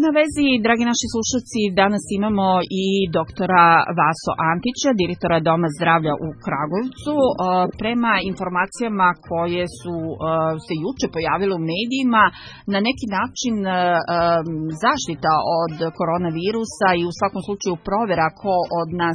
Na vezi, dragi naši slušalci, danas imamo i doktora Vaso Antića, direktora Doma zdravlja u Kragujevcu. Prema informacijama koje su se juče pojavile u medijima, na neki način zaštita od koronavirusa i u svakom slučaju provera ko od nas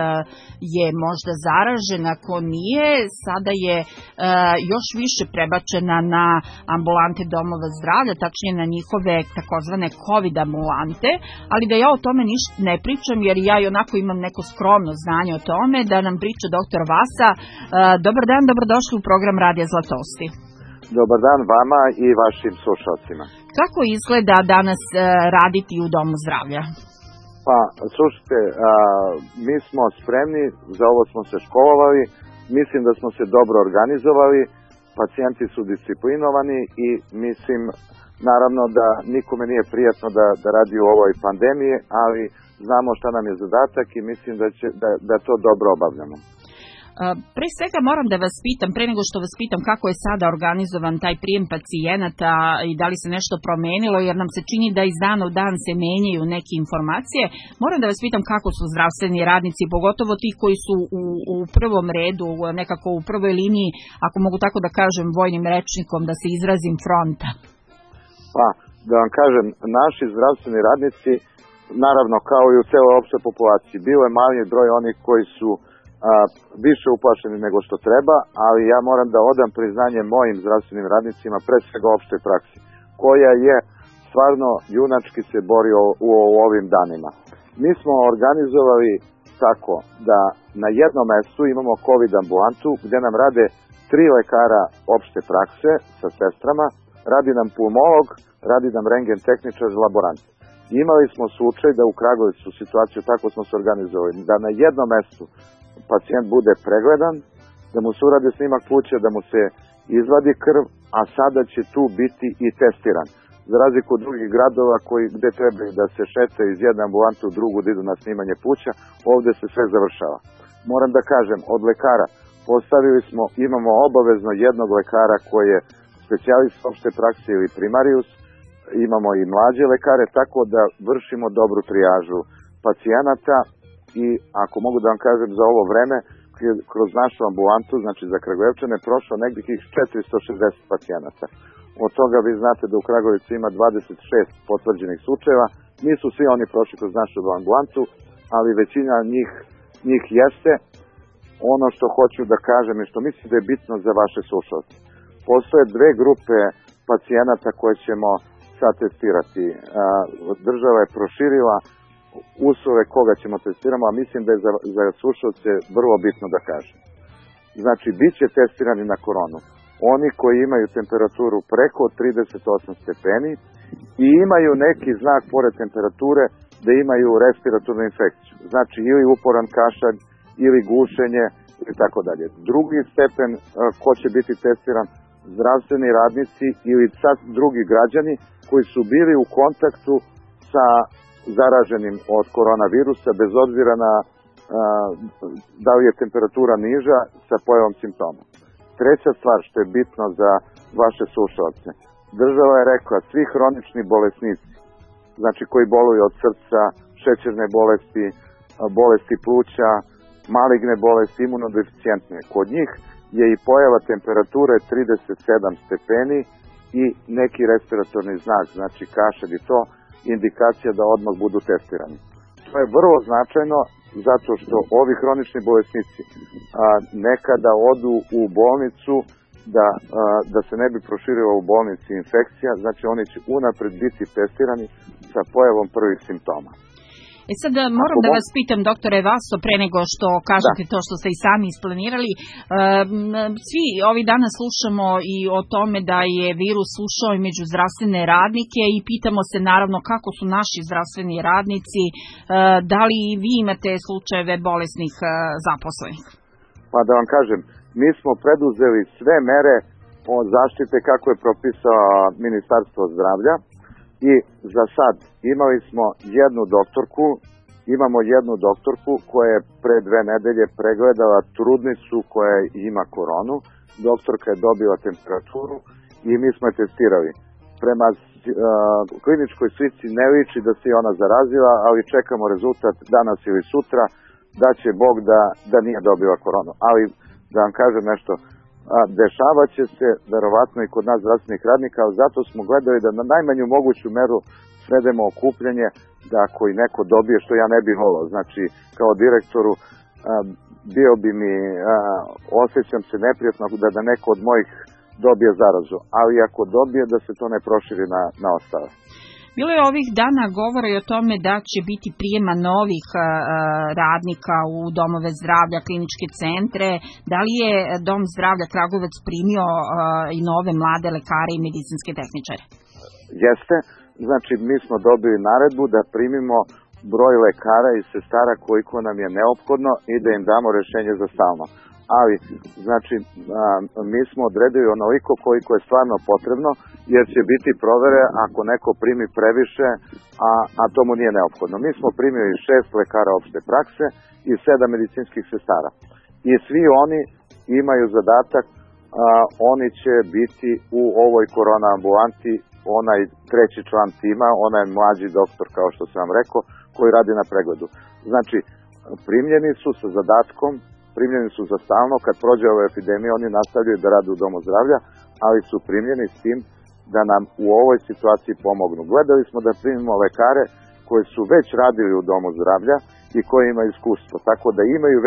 je možda zaražen, ko nije, sada je još više prebačena na ambulante domova zdravlja, tačnije na njihove takozvane COVID ambulante, ali da ja o tome ništa ne pričam, jer ja i onako imam neko skromno znanje o tome, da nam priča doktor Vasa. Dobar dan, dobrodošli u program Radija Zlatosti. Dobar dan vama i vašim slušalcima. Kako izgleda danas raditi u Domu zdravlja? Pa, slušajte, mi smo spremni, za ovo smo se školovali, mislim da smo se dobro organizovali, pacijenti su disciplinovani i mislim, naravno da nikome nije prijatno da radi u ovoj pandemiji, ali znamo šta nam je zadatak i mislim da to dobro obavljamo. Pre svega moram da vas pitam, pre nego što vas pitam kako je sada organizovan taj prijem pacijenata i da li se nešto promenilo, jer nam se čini da iz dana u dan se menjaju neke informacije, moram da vas pitam kako su zdravstveni radnici, pogotovo ti koji su u prvom redu, nekako u prvoj liniji, ako mogu tako da kažem vojnim rečnikom, da se izrazim, fronta. Pa, da vam kažem, naši zdravstveni radnici, naravno kao i u celoj opštoj populaciji, bilo je mali broj onih koji su više uplašeni nego što treba, ali ja moram da odam priznanje mojim zdravstvenim radnicima, pre svega opštoj praksi, koja je stvarno junački se borio u ovim danima. Mi smo organizovali tako da na jednom mestu imamo COVID ambulantu gde nam rade 3 lekara opšte prakse sa sestrama, radi nam pulmolog, radi nam rentgen tehničar i laborant. Imali smo slučaj da u Kragujevcu situaciju, tako smo se organizovali, da na jednom mestu pacijent bude pregledan, da mu se uradi snimak pluća, da mu se izvadi krv, a sada će tu biti i testiran. Za razliku od drugih gradova gde trebaju da se šetaju iz jedne ambulante u drugu da idu na snimanje pluća, ovde se sve završava. Moram da kažem, od lekara imamo obavezno jednog lekara koji je specijalist opšte prakse ili primarius, imamo i mlađe lekare, tako da vršimo dobru trijažu pacijenata i ako mogu da vam kažem za ovo vreme, kroz našu ambulantu, znači za Kragujevčane, prošlo negdje 460 pacijenata. Od toga vi znate da u Kragujevcu ima 26 potvrđenih slučajeva, nisu svi oni prošli kroz našu ambulantu, ali većina njih jeste. Ono što hoću da kažem i što mislim da je bitno za vaše slušalce. Postoje 2 grupe pacijenata koje ćemo sad testirati. Država je proširila uslove koga ćemo testirati, a mislim da je za slušalce vrlo bitno da kažem. Znači, bit će testirani na koronu oni koji imaju temperaturu preko 38 stepeni i imaju neki znak pored temperature da imaju respiratornu infekciju. Znači, ili uporan kašalj, ili gušenje, i tako dalje. Drugi stepen ko će biti testiran, zdravstveni radnici ili sad drugi građani koji su bili u kontaktu sa zaraženim od koronavirusa, bez obzira na da li je temperatura niža sa pojavom simptoma. Treća stvar što je bitno za vaše slušalce, država je rekla svi hronični bolesnici, znači koji boluju od srca, šećerne bolesti, bolesti pluća, maligne bolesti, imunodeficijentne. Kod njih je i pojava temperature 37 stepeni i neki respiratorni znak, znači kašalj i to, indikacija da odmah budu testirani. To je vrlo značajno zato što ovi hronični bolesnici nekada odu u bolnicu da se ne bi proširila u bolnici infekcija, znači oni će unapred biti testirani sa pojavom prvih simptoma. Sad moram da vas pitam, doktore Vaso, pre nego što kažete to što ste i sami isplanirali. Svi ovih dana slušamo i o tome da je virus ušao i među zdravstvene radnike i pitamo se naravno kako su naši zdravstveni radnici, da li vi imate slučajeve bolesnih zaposlenih? Pa da vam kažem, mi smo preduzeli sve mere od zaštite kako je propisao Ministarstvo zdravlja. I za sad imamo jednu doktorku koja je pre 2 nedelje pregledala trudnicu koja ima koronu. Doktorka je dobila temperaturu i mi smo je testirali. prema kliničkoj slici ne liči da se i ona zarazila, ali čekamo rezultat danas ili sutra, da će Bog da nije dobila koronu. Ali da vam kažem nešto, dešavat će se verovatno i kod nas zdravstvenih radnika, ali zato smo gledali da na najmanju moguću meru svedemo okupljanje, da ako i neko dobije, što ja ne bih volao, znači kao direktoru bio bi mi, osjećam se neprijatno da neko od mojih dobije zarazu, ali ako dobije da se to ne proširi na ostale. Bilo je ovih dana govora i o tome da će biti prijema novih radnika u domove zdravlja, kliničke centre. Da li je Dom zdravlja Kragujevac primio i nove mlade lekare i medicinske tehničare? Jeste, znači mi smo dobili naredbu da primimo broj lekara i sestara koliko nam je neophodno i da im damo rešenje za stalno. Ali, znači, mi smo odredili onoliko koliko je stvarno potrebno, jer će biti provere ako neko primi previše, a to mu nije neophodno. Mi smo primili 6 lekara opšte prakse i 7 medicinskih sestara. I svi oni imaju zadatak, oni će biti u ovoj korona ambulanti, onaj treći član tima, onaj mlađi doktor, kao što sam vam rekao, koji radi na pregledu. Znači, primljeni su sa zadatkom, primljeni su za stalno, kad prođe ova epidemija, oni nastavljaju da rade u domu zdravlja, ali su primljeni s tim da nam u ovoj situaciji pomognu. Gledali smo da primimo lekare koji su već radili u domu zdravlja i koji imaju iskustvo, tako da imaju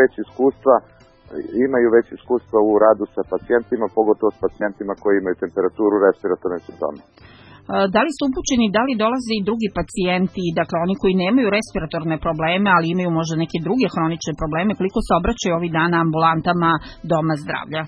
već iskustva u radu sa pacijentima, pogotovo s pacijentima koji imaju temperaturu, respiratorne simptome. Da li su upućeni, da li dolaze i drugi pacijenti, dakle oni koji nemaju respiratorne probleme, ali imaju možda neke druge hronične probleme, koliko se obraćaju ovih dana ambulantama doma zdravlja?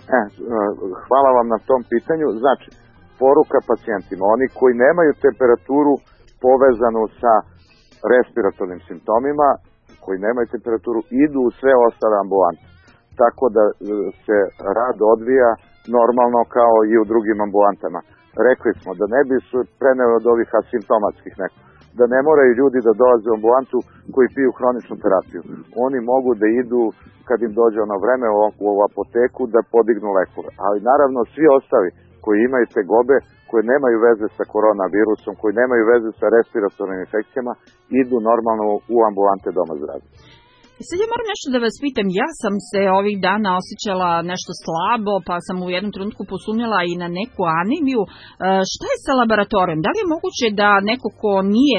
Hvala vam na tom pitanju. Znači, poruka pacijentima, oni koji nemaju temperaturu povezanu sa respiratornim simptomima, koji nemaju temperaturu, idu u sve ostale ambulante. Tako da se rad odvija normalno kao i u drugim ambulantama. Rekli smo da ne bi se preneli od ovih asimptomatskih neko, da ne moraju ljudi da dolaze u ambulantu koji piju hroničnu terapiju. Oni mogu da idu, kad im dođe ono vreme, u apoteku da podignu lekove. Ali naravno svi ostali koji imaju tegobe, koji nemaju veze sa koronavirusom, koji nemaju veze sa respiratornim infekcijama, idu normalno u ambulante doma zdravlja. Sad ja moram nešto da vas pitam, ja sam se ovih dana osjećala nešto slabo, pa sam u jednom trenutku posumnjala i na neku anemiju. Šta je sa laboratorijom? Da li je moguće da neko ko nije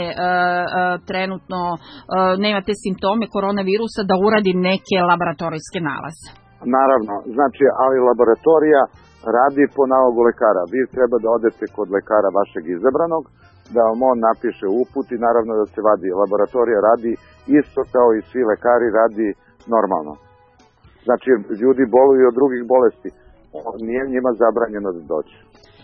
trenutno, nema te simptome koronavirusa, da uradi neke laboratorijske nalaze? Naravno, znači, ali laboratorija radi po nalogu lekara. Vi treba da odete kod lekara vašeg izabranog, da vam on napiše uput i naravno da se vadi. Laboratorija radi isto kao i svi lekari, radi normalno. Znači, ljudi boluju od drugih bolesti. Nije njima zabranjeno da dođe.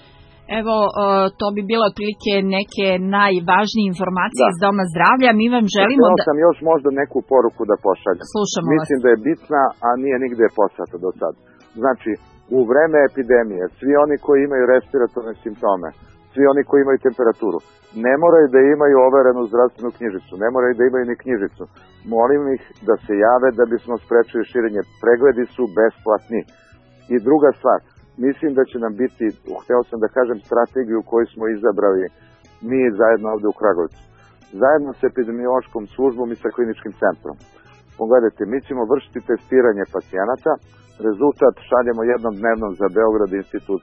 Evo, to bi bilo otprilike neke najvažnije informacije iz Doma zdravlja. Mi vam želimo da... sam još možda neku poruku da pošaljem. Slušamo Mislim da je bitna, a nije nigde poslata do sad. Znači, u vreme epidemije, svi oni koji imaju respiratorne simptome, svi oni koji imaju temperaturu, ne moraju da imaju overenu zdravstvenu knjižicu, ne moraju da imaju ni knjižicu. Molim ih da se jave da bismo sprečili širenje. Pregledi su besplatni. I druga stvar, mislim da će nam biti, hteo sam da kažem, strategiju koju smo izabrali mi zajedno ovde u Kragujevcu. Zajedno sa epidemiološkom službom i sa kliničkim centrom. Pogledajte, mi ćemo vršiti testiranje pacijenata, rezultat šaljemo jednom dnevnom za Beograd institut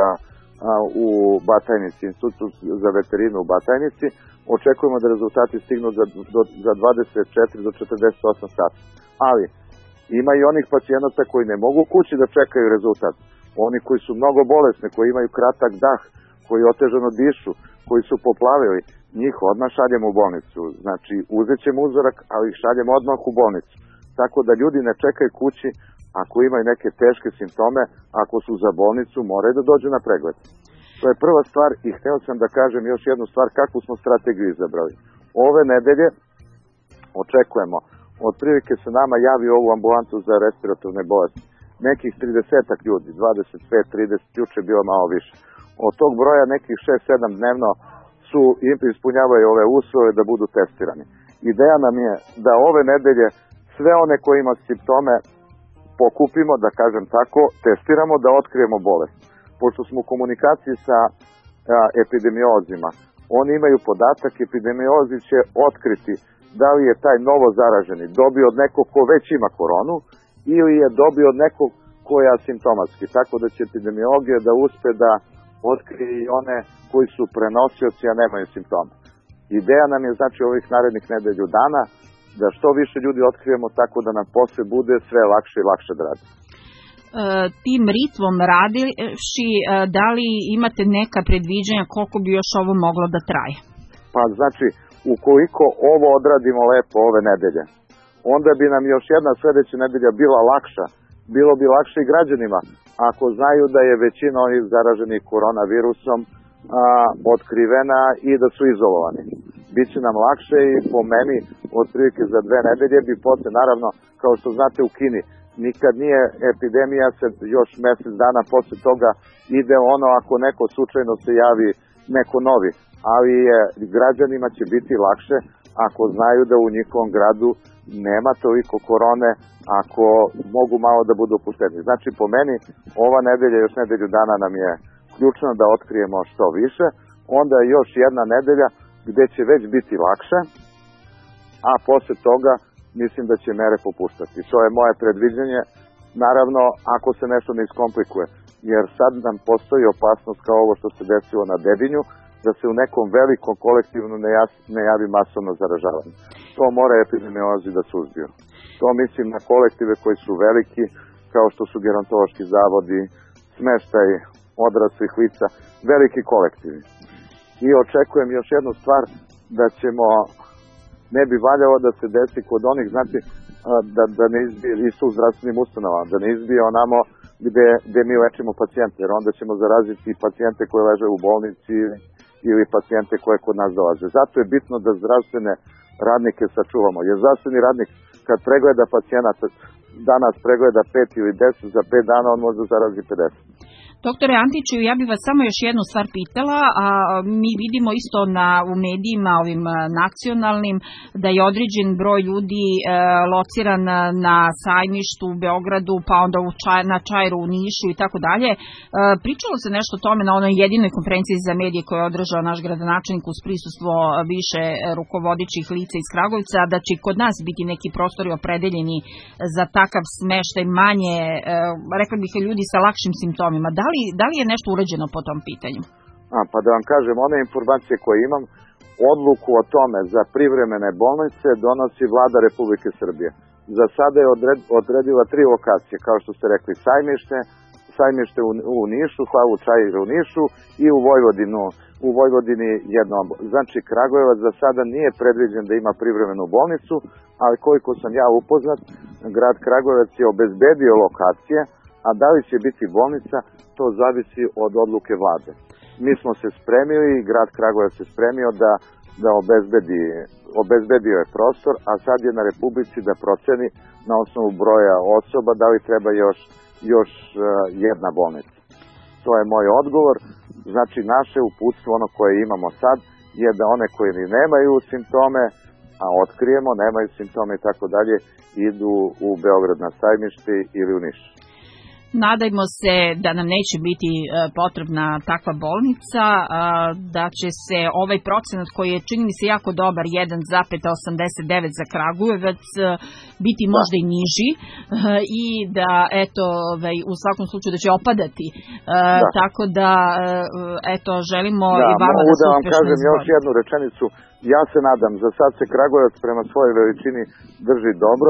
u Batajnici, institut za veterinu u Batajnici. Očekujemo da rezultati stignu za 24 do 48 sati. Ali ima i onih pacijenata koji ne mogu kući da čekaju rezultat. Oni koji su mnogo bolesni, koji imaju kratak dah, koji otežano dišu, koji su poplavili, njih odmah šaljemo u bolnicu. Znači, uzet ćemo uzorak, ali ih šaljemo odmah u bolnicu. Tako da ljudi ne čekaju kući, ako imaju neke teške simptome, ako su za bolnicu, moraju da dođu na pregled. To je prva stvar i hteo sam da kažem još jednu stvar, kakvu smo strategiju izabrali. Ove nedelje očekujemo, otprilike se nama javi ovu ambulantu za respiratorne bolesti. Nekih 30 ljudi, 25-30, juče bilo malo više. Od tog broja nekih 6-7 dnevno ispunjavaju ove uslove da budu testirani. Ideja nam je da ove nedelje sve one koji ima simptome pokupimo, da kažem tako, testiramo, da otkrijemo bolest. Pošto smo u komunikaciji sa epidemiolozima. Oni imaju podatak, epidemiolozi će otkriti da li je taj novo zaraženi dobio od nekog ko već ima koronu ili je dobio od nekog ko je asimptomatski. Tako da će epidemiologija da uspe da otkrije i one koji su prenosioci, a nemaju simptoma. Ideja nam je znači ovih narednih nedelju dana da što više ljudi otkrijemo tako da nam posle bude sve lakše i lakše da radi. Tim ritmom radivši, da li imate neka predviđanja koliko bi još ovo moglo da traje? Pa znači, ukoliko ovo odradimo lepo ove nedelje, onda bi nam još jedna sledeća nedelja bila lakša. Bilo bi lakše i građanima ako znaju da je većina onih zaraženih koronavirusom otkrivena i da su izolovani. Biće nam lakše i po meni otprilike za 2 nedelje bi posle, naravno, kao što znate u Kini, nikad nije epidemija, se još mesec dana posle toga ide ono ako neko slučajno se javi neko novi, ali građanima će biti lakše ako znaju da u njihovom gradu nema toliko korone, ako mogu malo da budu opušteni. Znači po meni ova nedelja, još nedelju dana nam je ključno da otkrijemo što više, onda još jedna nedelja gde će već biti lakše, a posle toga mislim da će mere popuštati. To je moje predviđenje, naravno ako se nešto ne iskomplikuje, jer sad nam postoji opasnost kao ovo što se desilo na Dedinju, da se u nekom velikom kolektivno ne javi masovno zaražavanje. To mora epidemiolozi da suzbiju. To mislim na kolektive koji su veliki, kao što su gerontološki zavodi, smeštaj odraslih lica, veliki kolektivi. I očekujem još jednu stvar, da ćemo, ne bi valjalo da se desi kod onih, znači, da ne izbije, isto u zdravstvenim ustanovama, da ne izbije onamo gde mi lečimo pacijente, jer onda ćemo zaraziti pacijente koje leže u bolnici ili pacijente koje kod nas dolaze. Zato je bitno da zdravstvene radnike sačuvamo, jer zdravstveni radnik kad pregleda pacijenata, danas pregleda 5 ili 10, za 5 dana on može zarazi 50. Doktore Antiću, ja bih vas samo još jednu stvar pitala, a mi vidimo isto u medijima, ovim nacionalnim, da je određen broj ljudi lociran na Sajmištu u Beogradu, pa onda na Čairu u Nišu i tako dalje. Pričalo se nešto o tome na onoj jedinoj konferenciji za medije koju je održao naš gradonačelnik uz prisustvo više rukovodećih lica iz Kragujevca, da će kod nas biti neki prostori opredeljeni za takav smeštaj manje, rekla bih, ljudi sa lakšim simptomima. Da li je nešto urađeno po tom pitanju? Pa da vam kažem, one informacije koje imam, odluku o tome za privremene bolnice donosi Vlada Republike Srbije. Za sada je odredila 3 lokacije, kao što ste rekli, Sajmište u Nišu, Slavu Čair u Nišu i u Vojvodini jedno. Znači, Kragujevac za sada nije predviđen da ima privremenu bolnicu, ali koliko sam ja upoznat, grad Kragujevac je obezbedio lokacije, a da li će biti bolnica, to zavisi od odluke vlade. Mi smo se spremili, grad Kragujevac se spremio da obezbedio je prostor, a sad je na Republici da proceni na osnovu broja osoba da li treba još jedna bolnica. To je moj odgovor. Znači, naše uputstvo, ono koje imamo sad, je da one koji nemaju simptome, a otkrijemo, nemaju simptome i tako dalje, idu u Beograd na Sajmište ili u Niš. Nadajmo se da nam neće biti potrebna takva bolnica, da će se ovaj procenat koji je, čini mi se, jako dobar, 1,89 za Kragujevac, biti možda i niži i da, u svakom slučaju da će opadati. Tako da, želimo i vama da se uspešno izborite. Mogu da vam kažem još jednu rečenicu. Ja se nadam, za sad se Kragujevac prema svojoj veličini drži dobro,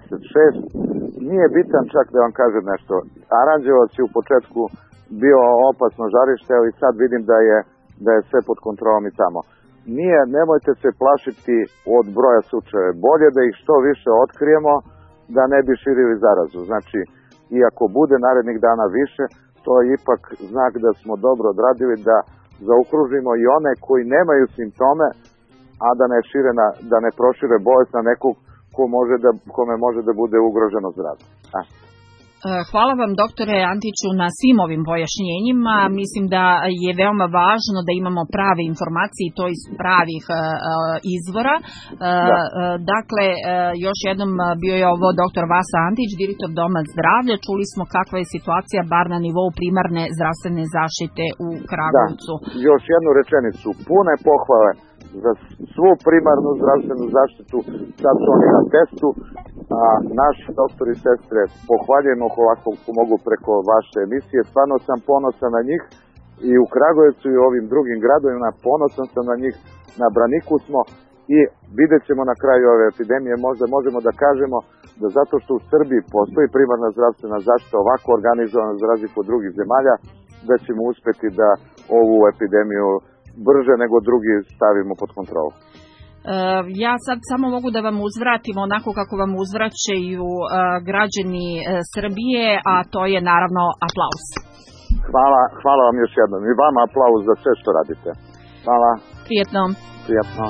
26. Nije bitan, čak da vam kažem nešto. Aranđelovac je u početku bio opasno žarište, ali sad vidim da je sve pod kontrolom i tamo. Nemojte se plašiti od broja slučajeva. Bolje da ih što više otkrijemo, da ne bi širili zarazu. Znači, iako bude narednih dana više, to je ipak znak da smo dobro odradili, da zaokružimo i one koji nemaju simptome, a da ne prošire bolest na nekog kome može da bude ugroženo zdravlje. Hvala vam, doktore Antiću, na svim ovim pojašnjenjima. Mislim da je veoma važno da imamo prave informacije i to iz pravih izvora. Dakle, još jednom bio je ovo doktor Vasa Antić, direktor Doma zdravlja. Čuli smo kakva je situacija bar na nivou primarne zdravstvene zaštite u Kragujevcu. Da, još jednu rečenicu. Pune pohvale za svu primarnu zdravstvenu zaštitu. Sad su oni na testu. A naši doktori i sestre, pohvaljujemo ovako mogu preko vaše emisije, stvarno sam ponosan na njih i u Kragujevcu i u ovim drugim gradovima, ponosan sam na njih, na braniku smo i vidjet ćemo na kraju ove epidemije, možda možemo da kažemo da zato što u Srbiji postoji primarna zdravstvena zaštita ovako organizovana za razliku od drugih zemalja, da ćemo uspeti da ovu epidemiju brže nego drugi stavimo pod kontrolu. Ja sad samo mogu da vam uzvratim onako kako vam uzvraćaju građani Srbije, a to je naravno aplauz. Hvala vam još jednom i vama aplauz za sve što radite. Hvala. Prijetno. Prijetno.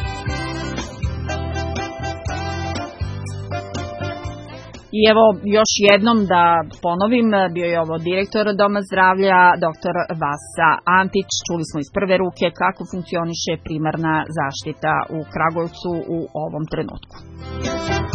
I evo još jednom da ponovim, bio je ovo direktor Doma zdravlja, dr. Vasa Antić. Čuli smo iz prve ruke kako funkcioniše primarna zaštita u Kragujevcu u ovom trenutku.